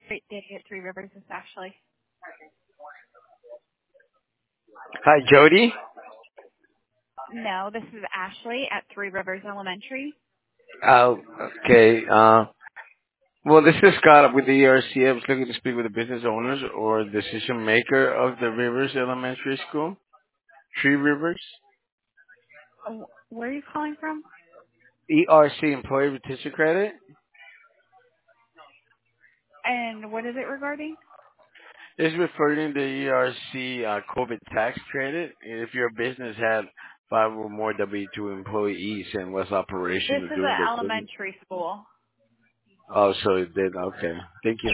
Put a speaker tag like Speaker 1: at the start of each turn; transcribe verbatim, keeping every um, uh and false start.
Speaker 1: Great day at Three Rivers. This is Ashley.
Speaker 2: Hi, Jody.
Speaker 1: No, this is Ashley at Three Rivers Elementary.
Speaker 2: Oh, okay. Uh, well, this is Scott with the E R C. I was looking to speak with the business owners or decision maker of the Rivers Elementary School. Three Rivers.
Speaker 1: Oh, where are you calling from?
Speaker 2: E R C, Employee Retention Credit.
Speaker 1: And what is it regarding?
Speaker 2: Is referring to E R C uh, COVID tax credit. If your business had five or more W two employees and was
Speaker 1: This
Speaker 2: operational
Speaker 1: is
Speaker 2: during
Speaker 1: an
Speaker 2: the COVID.
Speaker 1: elementary school.
Speaker 2: Oh, so it did. Okay. Thank you.